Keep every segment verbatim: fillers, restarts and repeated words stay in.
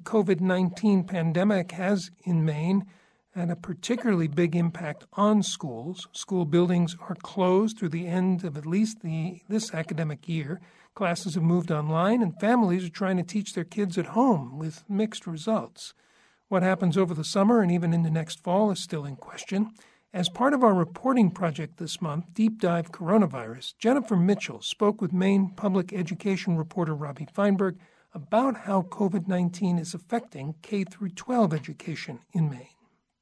COVID nineteen pandemic has, in Maine, had a particularly big impact on schools. School buildings are closed through the end of at least the this academic year. Classes have moved online, and families are trying to teach their kids at home with mixed results. What happens over the summer and even into next fall is still in question. As part of our reporting project this month, Deep Dive Coronavirus, Jennifer Mitchell spoke with Maine public education reporter Robbie Feinberg about how COVID nineteen is affecting K through twelve education in Maine.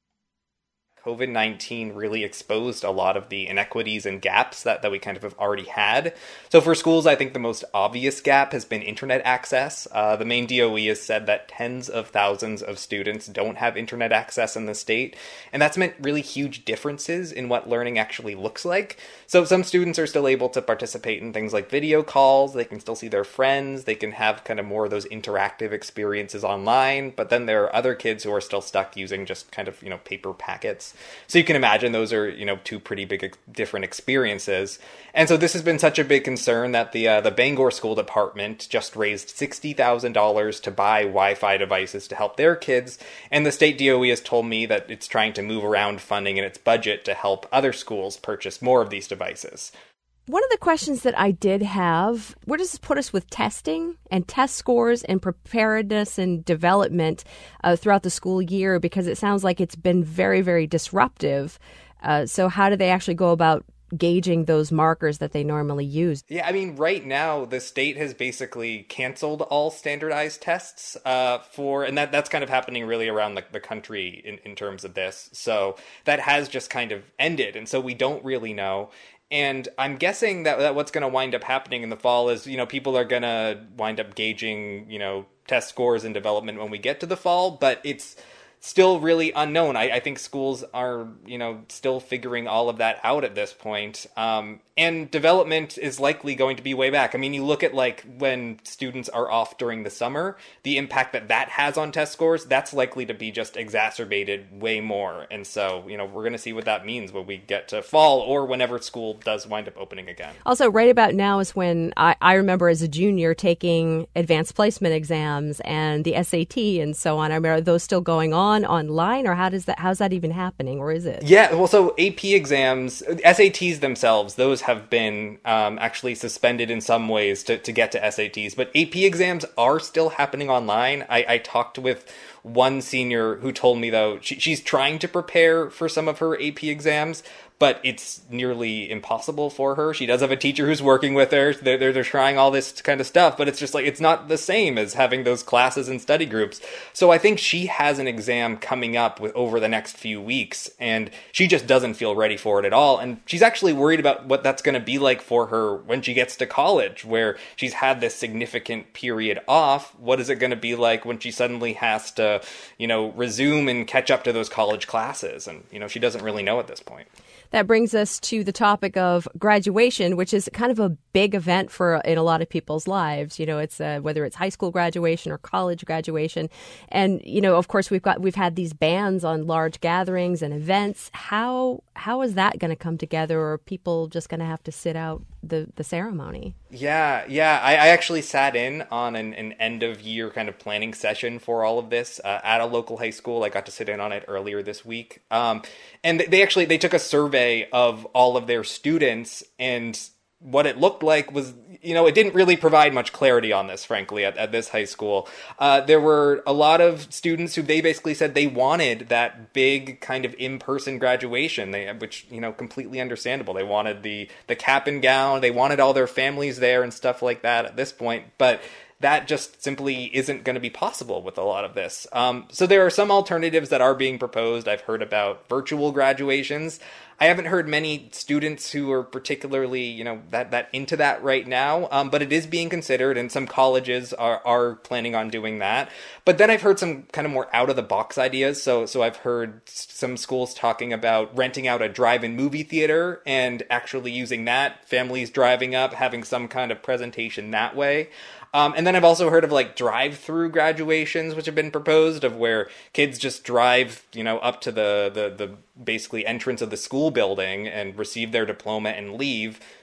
COVID nineteen really exposed a lot of the inequities and gaps that, that we kind of have already had. So for schools, I think the most obvious gap has been internet access. Uh, the Maine D O E has said that tens of thousands of students don't have internet access in the state, and that's meant really huge differences in what learning actually looks like. So some students are still able to participate in things like video calls, they can still see their friends, they can have kind of more of those interactive experiences online, but then there are other kids who are still stuck using just kind of, you know, paper packets. So you can imagine those are, you know, two pretty big ex- different experiences. And so this has been such a big concern that the uh, the Bangor School Department just raised sixty thousand dollars to buy Wi-Fi devices to help their kids. And the state D O E has told me that it's trying to move around funding in its budget to help other schools purchase more of these devices. One of the questions that I did have, where does this put us with testing and test scores and preparedness and development uh, throughout the school year? Because it sounds like it's been very, very disruptive. Uh, so how do they actually go about gauging those markers that they normally use? Yeah, I mean, right now, the state has basically canceled all standardized tests uh, for, and that, that's kind of happening really around the, the country in, in terms of this. So that has just kind of ended. And so we don't really know. And I'm guessing that, that what's going to wind up happening in the fall is, you know, people are going to wind up gauging, you know, test scores and development when we get to the fall, but it's still really unknown. I, I think schools are, you know, still figuring all of that out at this point. Um, and development is likely going to be way back. I mean, you look at like when students are off during the summer, the impact that that has on test scores, that's likely to be just exacerbated way more. And so, you know, we're going to see what that means when we get to fall or whenever school does wind up opening again. Also, right about now is when I, I remember as a junior taking advanced placement exams and the S A T and so on. I mean, are those still going on online, or how does that, how's that even happening, or is it? Yeah, well, so A P exams, S A Ts themselves, those have been um, actually suspended in some ways to, to get to S A Ts, but A P exams are still happening online. I, I talked with one senior who told me, though, she, she's trying to prepare for some of her A P exams, but it's nearly impossible for her. She does have a teacher who's working with her. They're, they're, they're trying all this kind of stuff, but it's just like, it's not the same as having those classes and study groups. So I think she has an exam coming up with over the next few weeks, and she just doesn't feel ready for it at all. And she's actually worried about what that's going to be like for her when she gets to college, where she's had this significant period off. What is it going to be like when she suddenly has to, you know, resume and catch up to those college classes? And, you know, she doesn't really know at this point. That brings us to the topic of graduation, which is kind of a big event for in a lot of people's lives. You know, it's uh, whether it's high school graduation or college graduation. And, you know, of course, we've got we've had these bans on large gatherings and events. How how is that going to come together, or are people just going to have to sit out the, the ceremony? Yeah, yeah. I, I actually sat in on an, an end of year kind of planning session for all of this uh, at a local high school. I got to sit in on it earlier this week. Um, and they actually, they took a survey of all of their students, and what it looked like was, you know, it didn't really provide much clarity on this, frankly, at, at this high school. Uh, there were a lot of students who they basically said they wanted that big kind of in-person graduation, they, which, you know, completely understandable. They wanted the, the cap and gown, they wanted all their families there and stuff like that at this point, but that just simply isn't going to be possible with a lot of this. Um, so there are some alternatives that are being proposed. I've heard about virtual graduations. I haven't heard many students who are particularly, you know, that, that into that right now, um, but it is being considered, and some colleges are, are planning on doing that. But then I've heard some kind of more out-of-the-box ideas. So so I've heard some schools talking about renting out a drive-in movie theater and actually using that, families driving up, having some kind of presentation that way. Um, and then I've also heard of like drive-through graduations, which have been proposed, of where kids just drive, you know, up to the, the, the basically entrance of the school building and receive their diploma and leave.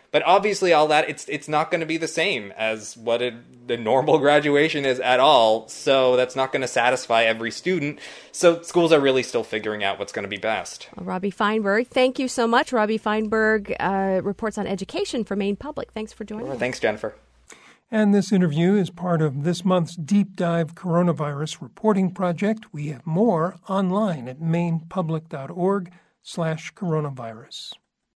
But obviously, all that it's it's not going to be the same as what a, the normal graduation is at all. So that's not going to satisfy every student. So schools are really still figuring out what's going to be best. Well, Robbie Feinberg, thank you so much. Robbie Feinberg uh, reports on education for Maine Public. Thanks for joining Sure. us. Thanks, Jennifer. And this interview is part of this month's Deep Dive Coronavirus Reporting Project. We have more online at mainepublic.org slash coronavirus.